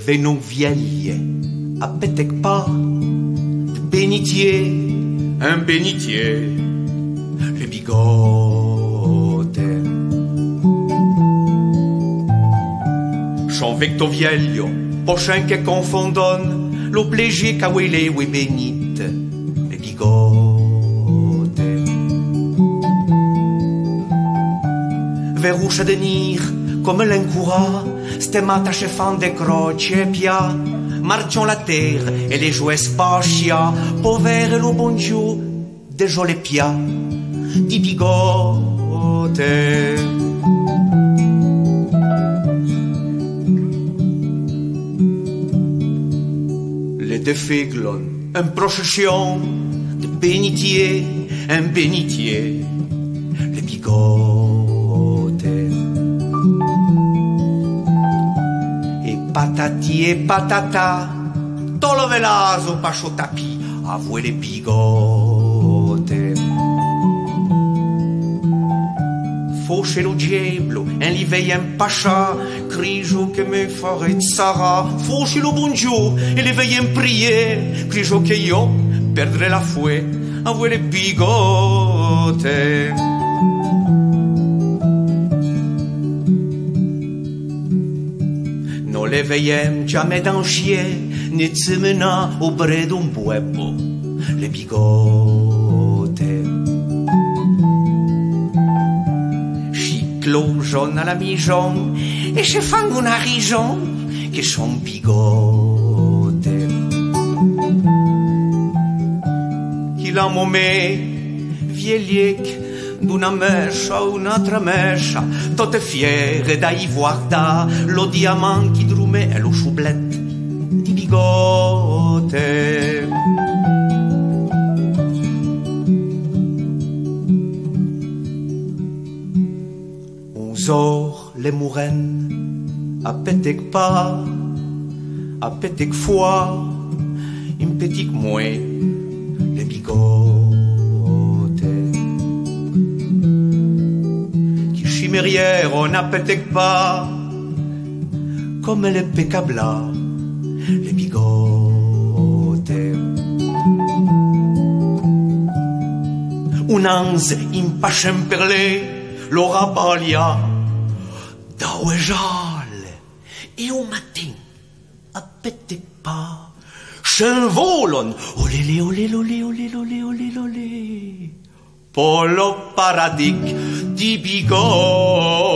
venon vieille à petec pas de bénitier, un bénitier, le bigote. Chon vecto vieglio, prochain che confondonne, lo plégier kawele we bénite, le bigote. Verrouche de nir, comme l'incoura, stemata chefan de croce pia, marchions la terre et les jouets spascia, povere lo bonjour, de jole pia, di bigote. Les deux figlon, un procession de bénitier, un bénitier, le bigote. Et patati et patata, tolo velazo pacho tapi, avouez les bigote. Fauche lo diablo, un livei un pacha, grigio che me farait Sarah. Fauche lo bonjour, et l'éveil un prier, grigio che io perdrai la fouet, avouez les bigote. Non les veillem jamais d'un chien, ni tsemena au bré d'un buebo, les bigote. Chiclo jaune à la mi-jaune, et je fang una rijon, que son bigote. Qu'il a momé, vieilliec, d'una mescia a un'altra mescia, tote fiere da ivoarda, lo diamant qui drume e lo choublet di bigote. Zor les mourennes, à petec pas, à petec fois, une petite mouée, les bigote. Qui chimérière, on a petec pas, comme les pécabla, les bigote. Un anze impachem perlé, lo rabalia, da uejale, e un matin, a petec pas, s'envolon, olele, olele, olele, olele, olele, olele, olele, polo paradic di bigote.